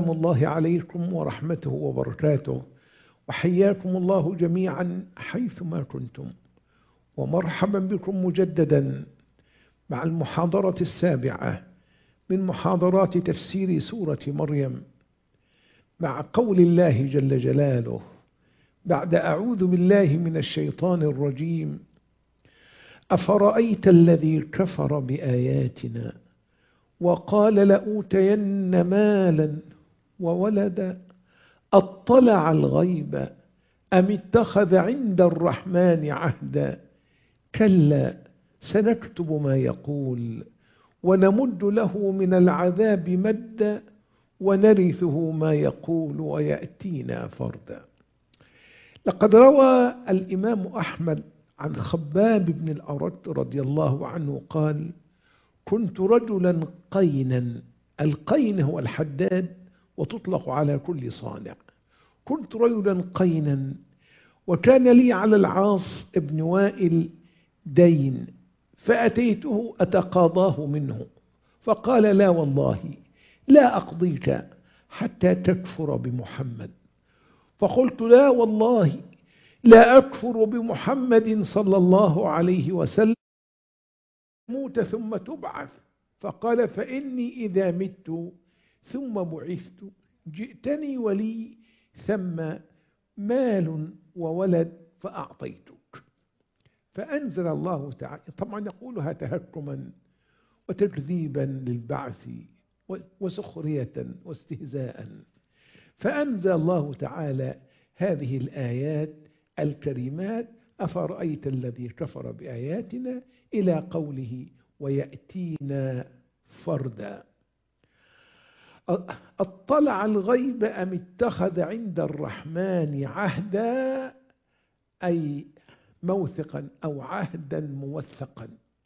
الله عليكم ورحمته وبركاته، وحياكم الله جميعا حيثما كنتم، ومرحبا بكم مجددا مع المحاضرة السابعة من محاضرات تفسير سورة مريم، مع قول الله جل جلاله بعد أعوذ بالله من الشيطان الرجيم: أفرأيت الذي كفر بآياتنا وقال لأوتين مالا وولدا أطلع الغيب أم اتخذ عند الرحمن عهدا كلا سنكتب ما يقول ونمد له من العذاب مدا ونرثه ما يقول ويأتينا فردا. لقد روى الإمام أحمد عن خباب بن الأرت رضي الله عنه قال: كنت رجلا قينا. القين هو الحداد وتطلق على كل صانع. كنت رجلا قينا وكان لي على العاص بن وائل دين، فأتيته أتقاضاه منه، فقال: لا والله لا أقضيك حتى تكفر بمحمد. فقلت: لا والله لا أكفر بمحمد صلى الله عليه وسلم موت ثم تبعث. فقال: فإني إذا مت ثم بعثت جئتني ولي ثم مال وولد فأعطيتك. فأنزل الله تعالى، طبعا يقولها تهكما وتكذيبا للبعث وسخرية واستهزاء، فأنزل الله تعالى هذه الآيات الكريمات: أفرأيت الذي كفر بآياتنا إلى قوله ويأتينا فردا. اطلع الغيب أم اتخذ عند الرحمن عهدا، أي موثقا أو عهدا موثقا.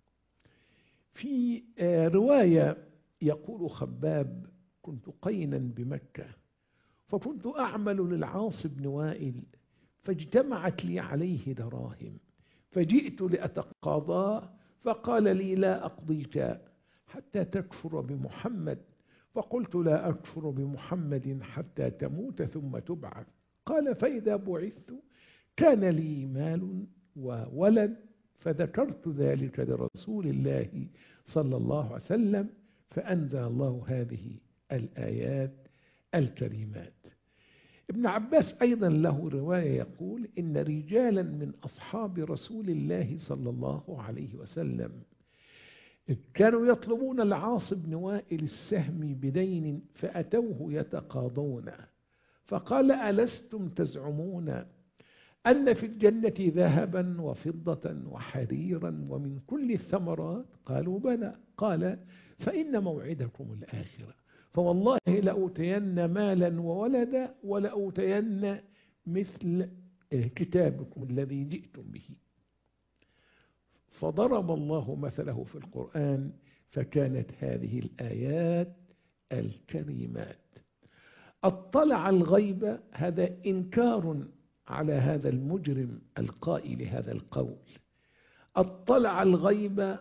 في رواية يقول خباب: كنت قينا بمكة فكنت أعمل للعاص بن وائل فاجتمعت لي عليه دراهم، فجئت لأتقاضاه فقال لي: لا أقضيك حتى تكفر بمحمد. فقلت: لا أكفر بمحمد حتى تموت ثم تبعث. قال: فإذا بعثت كان لي مال وولد، فذكرت ذلك لرسول الله صلى الله عليه وسلم، فأنزل الله هذه الآيات الكريمات. ابن عباس أيضا له رواية يقول: إن رجالا من أصحاب رسول الله صلى الله عليه وسلم كانوا يطلبون العاص بن وائل السهم بدين فأتوه يتقاضون، فقال: ألستم تزعمون أن في الجنة ذهبا وفضة وحريرا ومن كل الثمرات؟ قالوا: بلى. قال: فإن موعدكم الآخرة، فوالله لأوتين مالا وولدا ولأوتين مثل كتابكم الذي جئتم به. فضرب الله مثله في القرآن، فكانت هذه الآيات الكريمات. اطلع الغيب، هذا إنكار على هذا المجرم القائل هذا القول. اطلع الغيب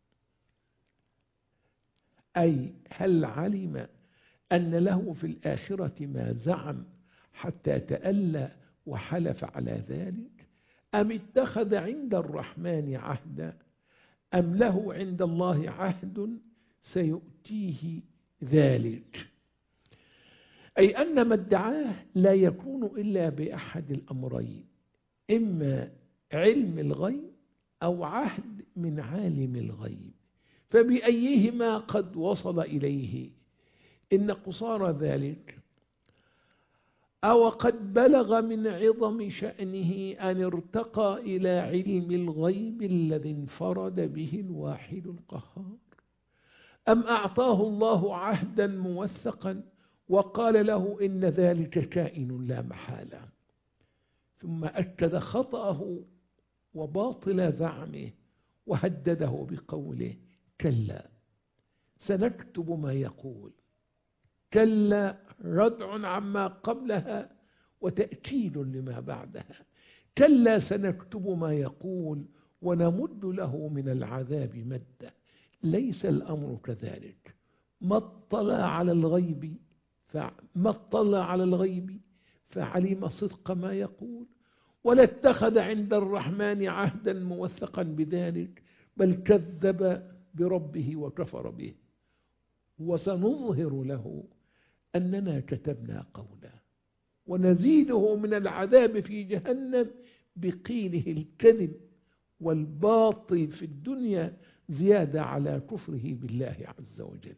أي هل علم أن له في الآخرة ما زعم حتى تألى وحلف على ذلك؟ أم اتخذ عند الرحمن عهدا أم له عند الله عهد سيؤتيه ذلك؟ أي أن ما ادعاه لا يكون إلا بأحد الأمرين: إما علم الغيب أو عهد من عالم الغيب، فبأيهما قد وصل إليه؟ إن قصار ذلك أو قد بلغ من عظم شأنه أن ارتقى إلى علم الغيب الذي انفرد به الواحد القهار، أم أعطاه الله عهدا موثقا وقال له إن ذلك كائن لا محالة، ثم أكد خطأه وباطل زعمه وهدده بقوله: كلا سنكتب ما يقول. كلا ردع عما قبلها وتأكيد لما بعدها. كلا سنكتب ما يقول ونمد له من العذاب مدا. ليس الأمر كذلك. ما اطلع على الغيب فما اطلع على الغيب فعلم صدق ما يقول، ولا اتخذ عند الرحمن عهدا موثقا بذلك، بل كذب بربه وكفر به. وسنظهر له أننا كتبنا قولا ونزيده من العذاب في جهنم بقيله الكذب والباطل في الدنيا زيادة على كفره بالله عز وجل.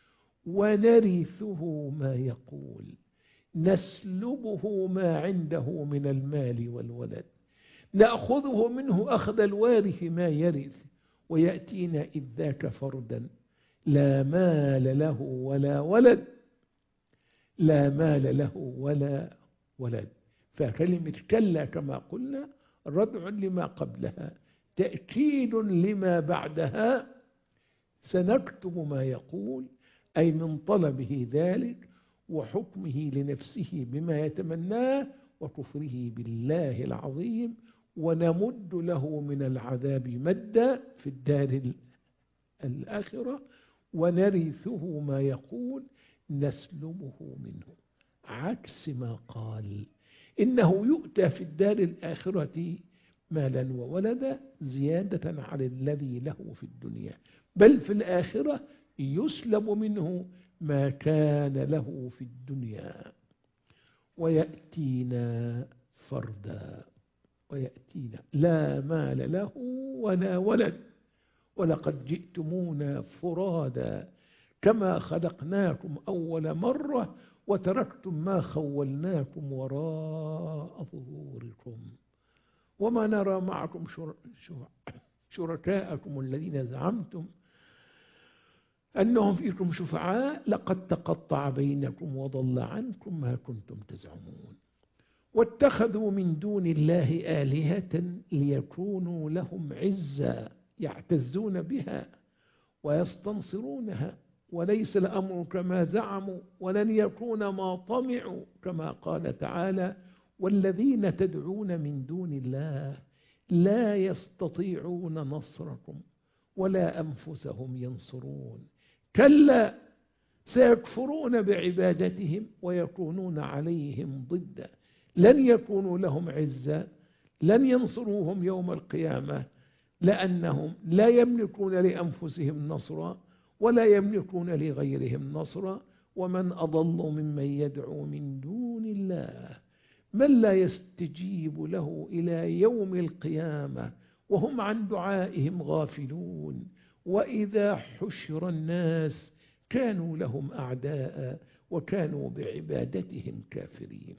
ونرثه ما يقول، نسلبه ما عنده من المال والولد، نأخذه منه أخذ الوارث ما يرث، ويأتينا إذ ذاك فردا لا مال له ولا ولد، لا مال له ولا ولد. فكلمة كلا كما قلنا ردع لما قبلها، تأكيد لما بعدها. سنكتب ما يقول، أي من طلبه ذلك وحكمه لنفسه بما يتمناه وكفره بالله العظيم، ونمد له من العذاب مدا في الدار الآخرة، ونرثه ما يقول نسلبه منه، عكس ما قال إنه يؤتى في الدار الآخرة مالا وولدا زيادة على الذي له في الدنيا، بل في الآخرة يسلب منه ما كان له في الدنيا. ويأتينا فردا، ويأتينا لا مال له ولا ولد، ولقد جئتمونا فرادا كما خلقناكم أول مرة وتركتم ما خولناكم وراء ظهوركم، وما نرى معكم شركاءكم الذين زعمتم أنهم فيكم شفعاء، لقد تقطع بينكم وضل عنكم ما كنتم تزعمون. واتخذوا من دون الله آلهة ليكونوا لهم عزا، يعتزون بها ويستنصرونها، وليس الأمر كما زعموا ولن يكون ما طمعوا، كما قال تعالى والذين تدعون من دون الله لا يستطيعون نصركم ولا أنفسهم ينصرون، كلا سيكفرون بعبادتهم ويكونون عليهم ضدا، لن يكونوا لهم عزا، لن ينصروهم يوم القيامة، لأنهم لا يملكون لأنفسهم نصرا ولا يملكون لغيرهم نصرا. ومن أضل ممن يدعو من دون الله من لا يستجيب له إلى يوم القيامة وهم عن دعائهم غافلون، وإذا حشر الناس كانوا لهم أعداء وكانوا بعبادتهم كافرين.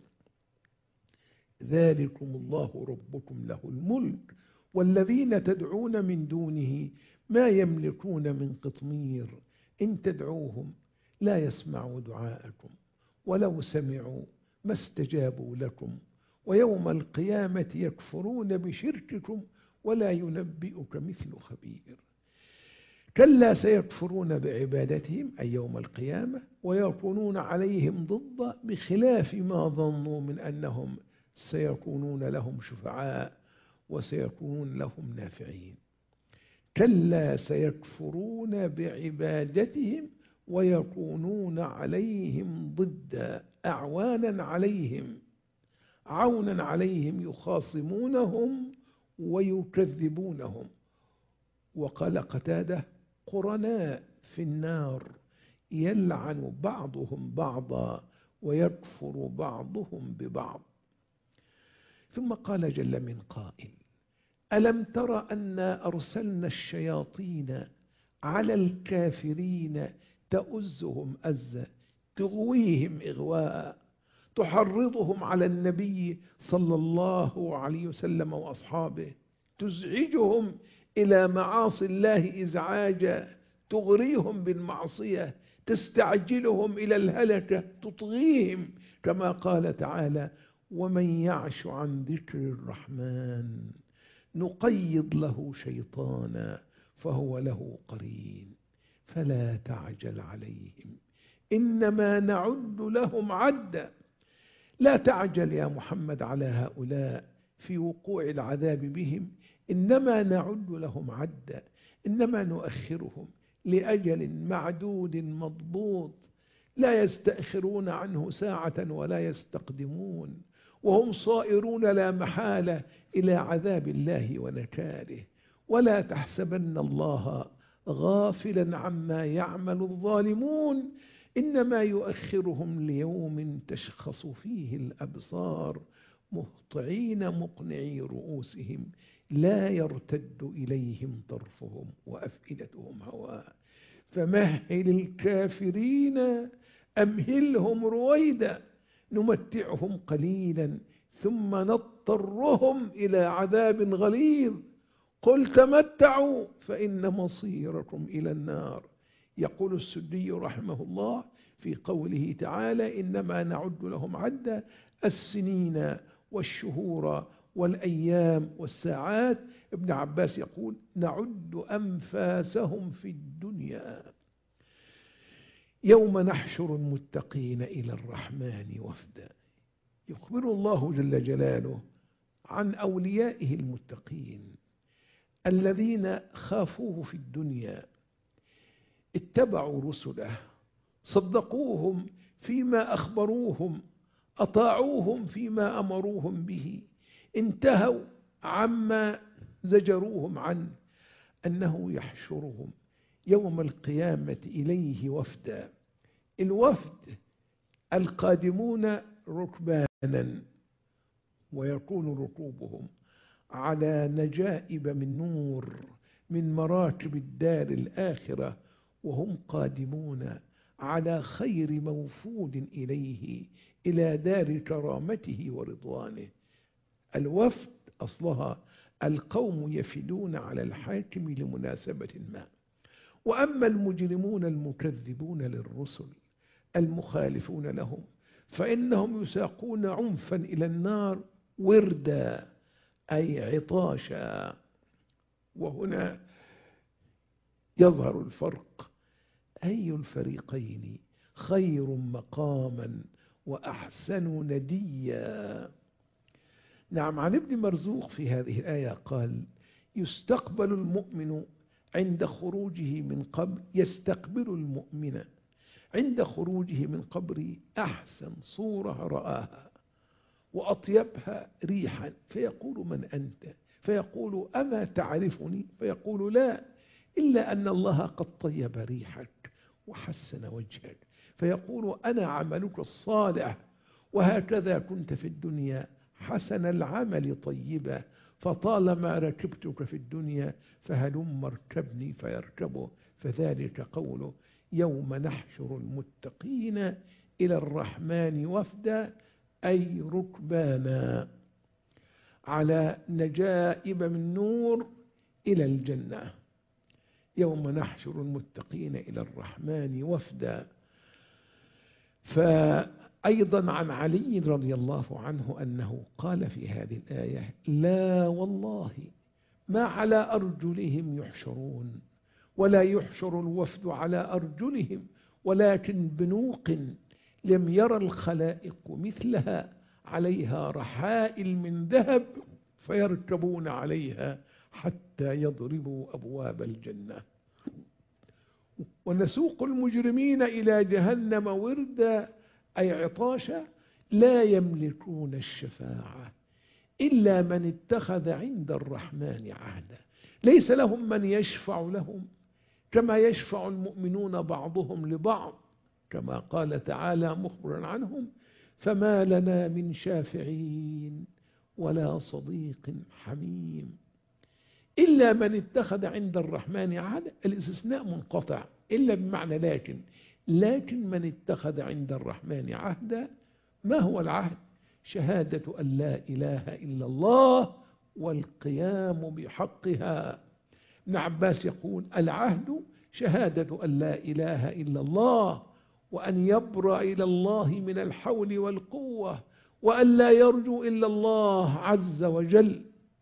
ذلكم الله ربكم له الملك والذين تدعون من دونه ما يملكون من قطمير، إن تدعوهم لا يسمعوا دعاءكم ولو سمعوا ما استجابوا لكم، ويوم القيامة يكفرون بشرككم ولا ينبئك مثل خبير. كلا سيكفرون بعبادتهم أي يوم القيامة ويكونون عليهم ضد، بخلاف ما ظنوا من أنهم سيكونون لهم شفعاء وسيكونون لهم نافعين. كلا سيكفرون بعبادتهم ويكونون عليهم ضد، أعوانا عليهم، عونا عليهم، يخاصمونهم ويكذبونهم. وقال قتادة قرناء في النار يلعن بعضهم بعضا ويكفر بعضهم ببعض. ثم قال جل من قائل ألم تر أنا أرسلنا الشياطين على الكافرين تؤزهم أزا، تغويهم إغواء، تحرضهم على النبي صلى الله عليه وسلم وأصحابه، تزعجهم إلى معاصي الله إزعاجا، تغريهم بالمعصية، تستعجلهم إلى الهلكة، تطغيهم، كما قال تعالى ومن يعش عن ذكر الرحمن نقيض له شيطانا فهو له قرين فلا تعجل عليهم إنما نعد لهم عدا. لا تعجل يا محمد على هؤلاء في وقوع العذاب بهم، إنما نعد لهم عدا، إنما نؤخرهم لأجل معدود مضبوط. لا يستأخرون عنه ساعة ولا يستقدمون، وهم صائرون لا محالة إلى عذاب الله ونكاله. ولا تحسبن الله غافلا عما يعمل الظالمون، إنما يؤخرهم ليوم تشخص فيه الأبصار مهطعين مقنعي رؤوسهم لا يرتد إليهم طرفهم وأفئدتهم هواء. فمهل الكافرين أمهلهم رويدا نمتعهم قليلا ثم نضطرهم إلى عذاب غليظ. قل تمتعوا فإن مصيركم إلى النار. يقول السدي رحمه الله في قوله تعالى: إنما نعد لهم عدا السنين والشهور والأيام والساعات. ابن عباس يقول: نعد أنفاسهم في الدنيا. يوم نحشر المتقين إلى الرحمن وفدا. يخبر الله جل جلاله عن أوليائه المتقين الذين خافوه في الدنيا، اتبعوا رسله، صدقوهم فيما أخبروهم، أطاعوهم فيما أمروهم به، انتهوا عما زجروهم عنه، أنه يحشرهم يوم القيامة إليه وفدا. الوفد القادمون ركبانا، ويكون ركوبهم على نجائب من نور من مراتب الدار الآخرة، وهم قادمون على خير موفود إليه إلى دار كرامته ورضوانه. الوفد أصلها القوم يفدون على الحاكم لمناسبة ما. وأما المجرمون المكذبون للرسل المخالفون لهم فإنهم يساقون عنفا إلى النار وردا، أي عطاشا. وهنا يظهر الفرق، أي الفريقين خير مقاما وأحسن نديا. نعم، عن ابن مرزوق في هذه الآية قال: يستقبل المؤمن عند خروجه من قبر، يستقبل المؤمن عند خروجه من قبره أحسن صورة رآها وأطيبها ريحا، فيقول: من أنت؟ فيقول: أما تعرفني؟ فيقول: لا، إلا أن الله قد طيب ريحك وحسن وجهك. فيقول: أنا عملك الصالح، وهكذا كنت في الدنيا حسن العمل طيبا، فطالما ركبتك في الدنيا فهلم اركبني فيركبه. فذلك قوله: يوم نحشر المتقين إلى الرحمن وفدا، أي ركبانا على نجائب من نور إلى الجنة. يوم نحشر المتقين إلى الرحمن وفدا. فأيضا عن علي رضي الله عنه أنه قال في هذه الآية: لا والله ما على أرجلهم يحشرون، ولا يحشر الوفد على أرجلهم، ولكن بنوق لم ير الخلائق مثلها، عليها رحائل من ذهب فيركبون عليها حتى يضربوا أبواب الجنة. ونسوق المجرمين إلى جهنم وردا، أي عطاشا، لا يملكون الشفاعة إلا من اتخذ عند الرحمن عهدا. ليس لهم من يشفع لهم كما يشفع المؤمنون بعضهم لبعض، كما قال تعالى مخبرا عنهم: فما لنا من شافعين ولا صديق حميم. إلا من اتخذ عند الرحمن عهدا، الاستثناء منقطع، إلا بمعنى لكن من اتخذ عند الرحمن عهدا. ما هو العهد؟ شهادة أن لا إله إلا الله والقيام بحقها. ابن عباس يقول: العهد شهادة أن لا إله إلا الله، وأن يبرأ إلى الله من الحول والقوة، وأن لا يرجو إلا الله عز وجل.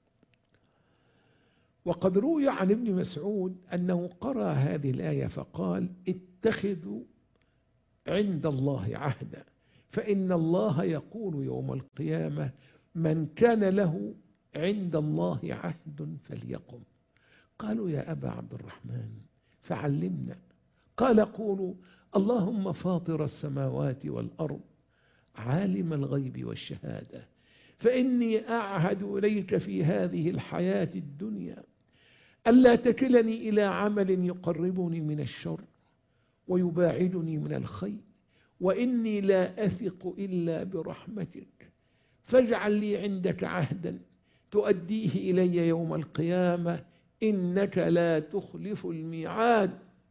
وقد روي عن ابن مسعود أنه قرأ هذه الآية فقال: اتخذوا عند الله عهدا، فإن الله يقول يوم القيامة: من كان له عند الله عهد فليقم. قالوا: يا أبا عبد الرحمن فعلمنا. قال: قولوا: اللهم فاطر السماوات والأرض عالم الغيب والشهادة، فإني أعهد إليك في هذه الحياة الدنيا ألا تكلني إلى عمل يقربني من الشر ويباعدني من الخير، وإني لا أثق إلا برحمتك، فاجعل لي عندك عهدا تؤديه إلي يوم القيامة، إنك لا تخلف الميعاد.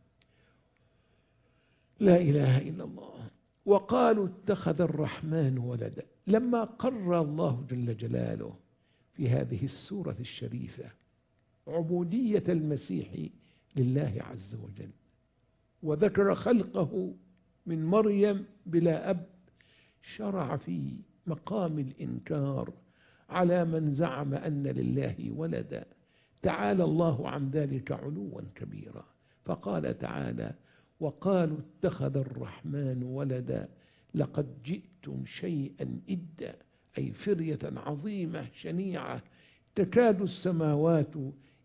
لا إله إلا الله. وقالوا اتخذ الرحمن ولدا. لما قرر الله جل جلاله في هذه السورة الشريفة عبودية المسيح لله عز وجل، وذكر خلقه من مريم بلا أب، شرع في مقام الإنكار على من زعم أن لله ولدا. تعالى الله عن ذلك علوا كبيرا، فقال تعالى: وقالوا اتخذ الرحمن ولدا لقد جئتم شيئا إدا، أي فرية عظيمة شنيعة تكاد السماوات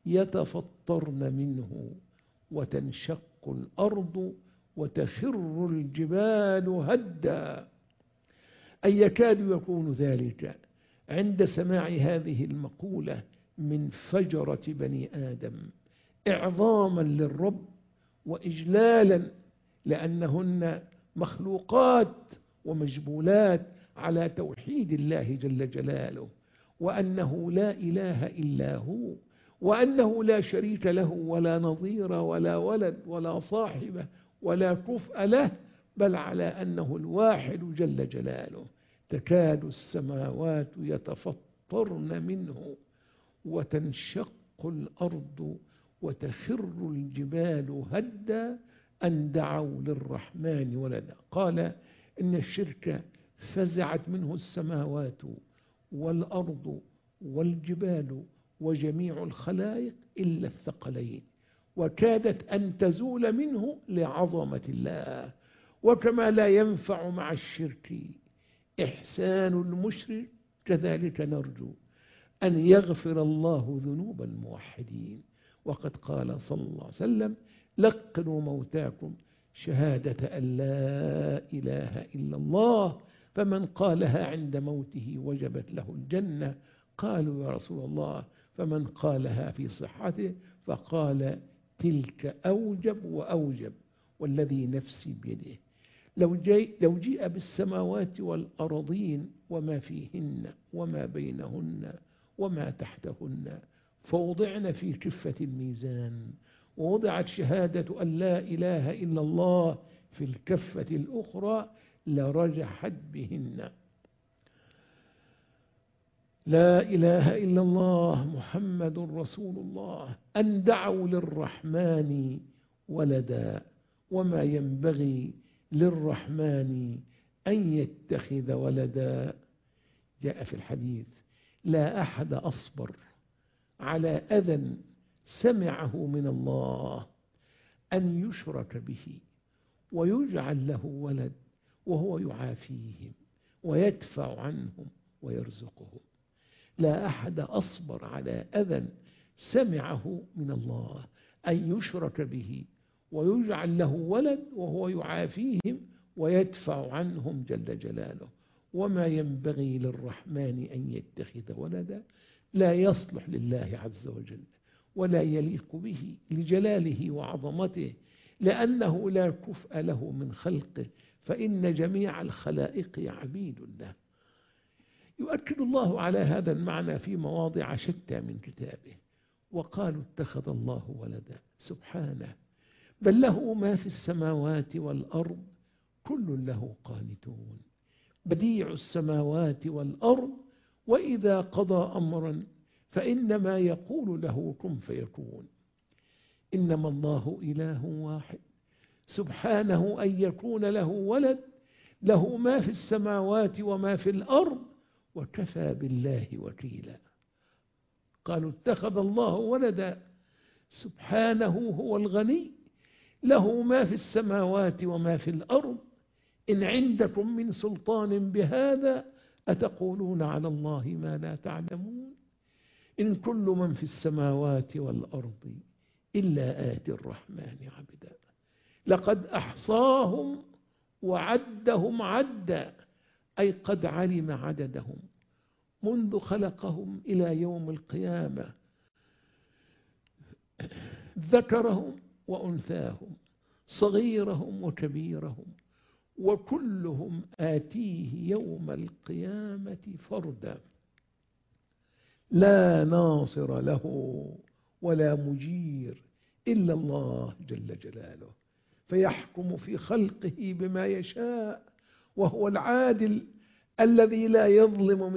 يتفطرن منه وتنشق الأرض وتخر الجبال هدا، أي يكاد يكون ذلك عند سماع هذه المقولة من فجرة بني آدم إعظاما للرب وإجلالا، لأنهن مخلوقات ومجبولات على توحيد الله جل جلاله، وأنه لا إله إلا هو، وأنه لا شريك له ولا نظير ولا ولد ولا صاحبة ولا كفء له، بل على أنه الواحد جل جلاله. تكاد السماوات يتفطرن منه وتنشق الأرض وتخر الجبال هدا أن دعوا للرحمن ولدا. قال إن الشرك فزعت منه السماوات والأرض والجبال وجميع الخلائق إلا الثقلين، وكادت أن تزول منه لعظمة الله. وكما لا ينفع مع الشرك إحسان المشرك، كذلك نرجو أن يغفر الله ذنوب الموحدين. وقد قال صلى الله عليه وسلم: لقنوا موتاكم شهادة أن لا إله إلا الله، فمن قالها عند موته وجبت له الجنة. قالوا: يا رسول الله فمن قالها في صحته؟ فقال: تلك أوجب وأوجب، والذي نفسي بيده لو جيء بالسماوات والأرضين وما فيهن وما بينهن وما تحتهن فوضعن في كفة الميزان، ووضعت شهادة أن لا إله إلا الله في الكفة الأخرى لرجحت بهن. لا إله إلا الله محمد رسول الله. أن دعوا للرحمن ولدا، وما ينبغي للرحمن أن يتخذ ولدا. جاء في الحديث: لا أحد أصبر على أذى سمعه من الله أن يشرك به ويجعل له ولد وهو يعافيهم ويدفع عنهم ويرزقهم. لا أحد أصبر على أذى سمعه من الله أن يشرك به ويجعل له ولد وهو يعافيهم ويدفع عنهم جل جلاله. وما ينبغي للرحمن أن يتخذ ولدا، لا يصلح لله عز وجل ولا يليق به لجلاله وعظمته، لأنه لا كفء له من خلقه، فإن جميع الخلائق عبيد له. يؤكد الله على هذا المعنى في مواضع شتى من كتابه. وقالوا اتخذ الله ولدا، سبحانه، بل له ما في السماوات والأرض كل له قانتون، بديع السماوات والأرض، وإذا قضى أمرا فإنما يقول له كن فيكون. إنما الله إله واحد، سبحانه أن يكون له ولد، له ما في السماوات وما في الأرض، وكفى بالله وكيلا. قالوا اتخذ الله ولدا، سبحانه هو الغني، له ما في السماوات وما في الأرض، إن عندكم من سلطان بهذا أتقولون على الله ما لا تعلمون. إن كل من في السماوات والأرض إلا آتي الرحمن عبدا لقد أحصاهم وعدهم عدا، أي قد علم عددهم منذ خلقهم إلى يوم القيامة، ذكرهم وأنثاهم، صغيرهم وكبيرهم، وكلهم آتيه يوم القيامة فردا، لا ناصر له ولا مجير إلا الله جل جلاله، فيحكم في خلقه بما يشاء، وهو العادل الذي لا يظلم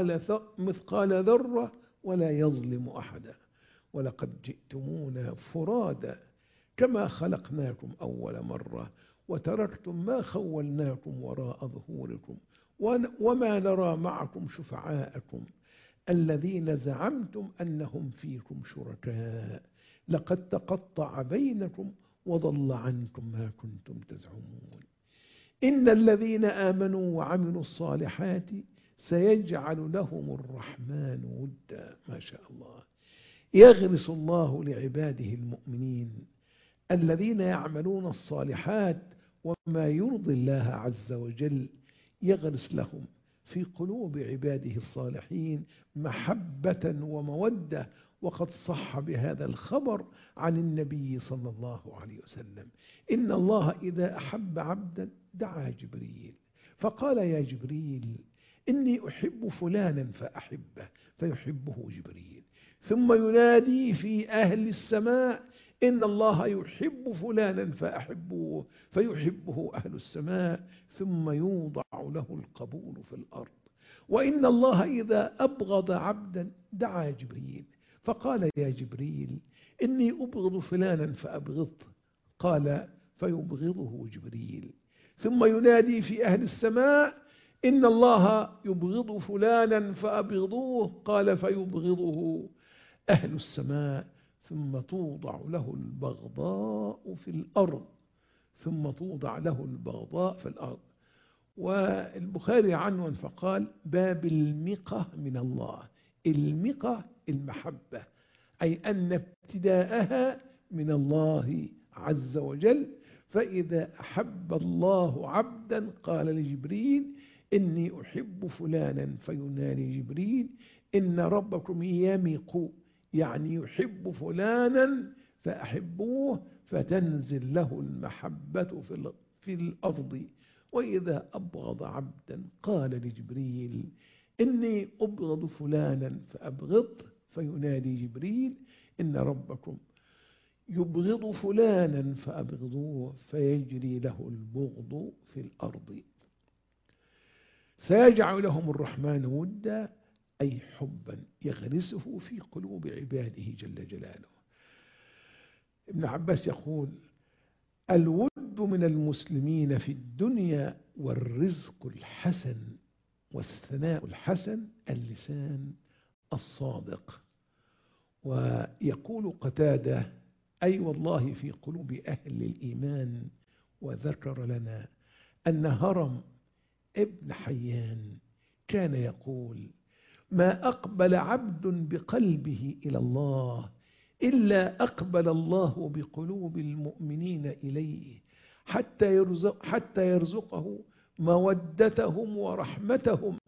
مثقال ذرة ولا يظلم أحدا. ولقد جئتمونا فرادا كما خلقناكم أول مرة وتركتم ما خولناكم وراء ظهوركم وما نرى معكم شفعاءكم الذين زعمتم أنهم فيكم شركاء، لقد تقطع بينكم وضل عنكم ما كنتم تزعمون. إن الذين آمنوا وعملوا الصالحات سيجعل لهم الرحمن ودا. ما شاء الله. يغرس الله لعباده المؤمنين الذين يعملون الصالحات وما يرضي الله عز وجل، يغرس لهم في قلوب عباده الصالحين محبة ومودة. وقد صح بهذا الخبر عن النبي صلى الله عليه وسلم: إن الله إذا أحب عبدا دعا جبريل فقال: يا جبريل إني أحب فلانا فأحبه، فيحبه جبريل. ثم ينادي في أهل السماء: إن الله يحب فلانا فأحبوه، فيحبه أهل السماء. ثم يوضع له القبول في الأرض. وإن الله إذا أبغض عبدا دعا جبريل فقال: يا جبريل إني أبغض فلانا فأبغضه، قال: فيبغضه جبريل. ثم ينادي في أهل السماء: إن الله يبغض فلانا فأبغضوه، قال: فيبغضه أهل السماء. ثم توضع له البغضاء في الأرض. ثم توضع له البغضاء في الأرض. والبخاري عنوان فقال: باب المقة من الله. المقة المحبة، أي أن ابتداءها من الله عز وجل. فإذا أحب الله عبدا قال لجبريل: إني أحب فلانا، فينادي جبريل: إن ربكم يمق، يعني يحب فلانا فأحبوه، فتنزل له المحبة في الأرض. وإذا أبغض عبدا قال لجبريل: إني أبغض فلانا فأبغضه، فينادي جبريل: إن ربكم يبغض فلانا فأبغضوه، فيجري له البغض في الأرض. سيجعل لهم الرحمن ودا، أي حبا يغرسه في قلوب عباده جل جلاله. ابن عباس يقول: الود من المسلمين في الدنيا والرزق الحسن والثناء الحسن اللسان الصادق. ويقول قتادة: أي والله في قلوب أهل الإيمان. وذكر لنا أن هرم ابن حيان كان يقول: ما أقبل عبد بقلبه إلى الله إلا أقبل الله بقلوب المؤمنين إليه حتى يرزقه مودتهم ورحمتهم.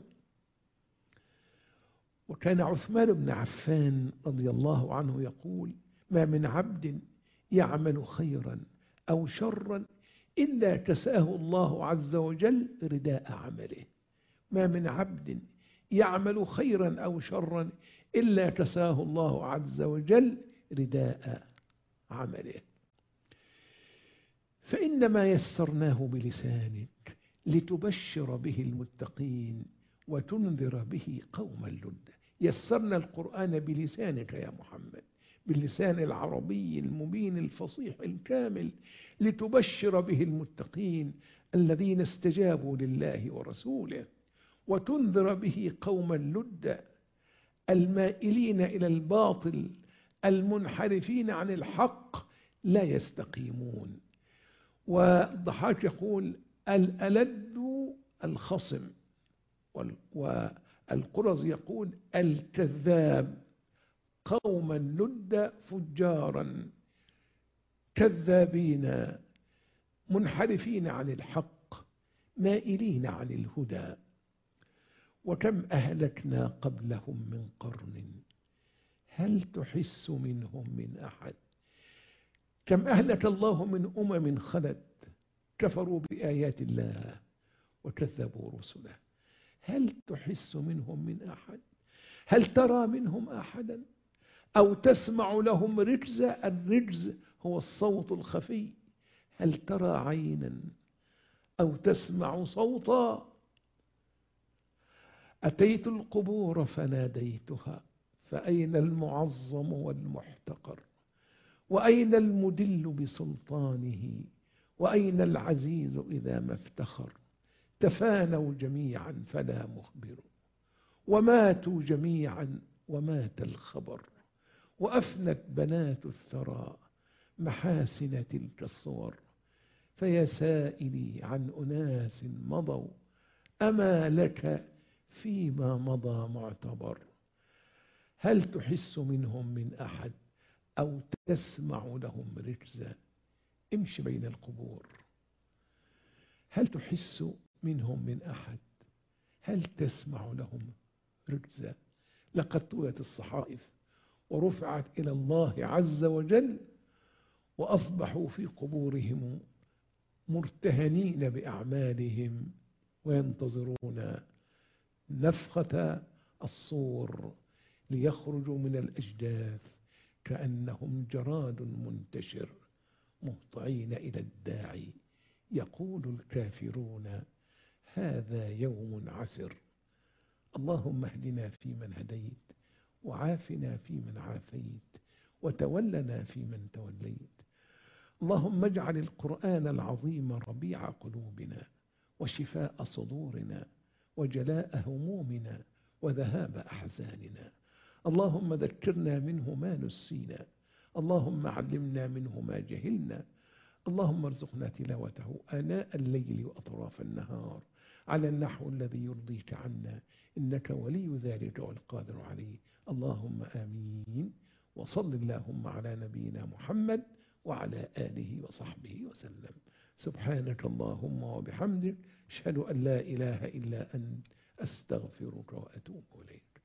وكان عثمان بن عفان رضي الله عنه يقول: ما من عبد يعمل خيرا أو شرا إلا كساه الله عز وجل رداء عمله. ما من عبد يعمل خيرا أو شرا إلا كساه الله عز وجل رداء عمله. فإنما يسرناه بلسانك لتبشر به المتقين وتنذر به قوما لدا. يسرنا القرآن بلسانك يا محمد، باللسان العربي المبين الفصيح الكامل، لتبشر به المتقين الذين استجابوا لله ورسوله، وتنذر به قوما لدا المائلين إلى الباطل المنحرفين عن الحق لا يستقيمون. والضحاك يقول: الألد الخصم، والقرظ يقول: الكذاب. قوما لد فجارا كذابين منحرفين عن الحق مائلين عن الهدى. وكم أهلكنا قبلهم من قرن هل تحس منهم من أحد. كم أهلك الله من خلت كفروا بآيات الله وكذبوا رسله، هل تحس منهم من أحد؟ هل ترى منهم أحدا أو تسمع لهم ركزا؟ الركز هو الصوت الخفي. هل ترى عينا أو تسمع صوتا؟ أتيت القبور فناديتها فأين المعظم والمحتقر، وأين المدل بسلطانه، وأين العزيز إذا ما افتخر. تفانوا جميعا فلا مخبر، وماتوا جميعا ومات الخبر، وأفنت بنات الثرى محاسن تلك الصور. فيا سائلي عن أناس مضوا أما لك فيما مضى معتبر. هل تحس منهم من أحد أو تسمع لهم ركزا؟ امشي بين القبور، هل تحس منهم من أحد؟ هل تسمع لهم ركزا؟ لقد طويت الصحائف ورفعت إلى الله عز وجل، وأصبحوا في قبورهم مرتهنين بأعمالهم وينتظرون نفخة الصور ليخرجوا من الأجداث كأنهم جراد منتشر مهطعين إلى الداعي. يقول الكافرون هذا يوم عسر. اللهم اهدنا فيمن هديت، وعافنا فيمن عافيت، وتولنا فيمن توليت. اللهم اجعل القرآن العظيم ربيع قلوبنا وشفاء صدورنا وجلاء همومنا وذهاب أحزاننا. اللهم ذكرنا منه ما نسينا، اللهم علمنا منه ما جهلنا. اللهم ارزقنا تلاوته آناء الليل وأطراف النهار على النحو الذي يرضيك عنا، إنك ولي ذلك والقادر عليه. اللهم آمين. وصل اللهم على نبينا محمد وعلى آله وصحبه وسلم. سبحانك اللهم وبحمدك، أشهد أن لا إله إلا أنت، أستغفرك وأتوب إليك.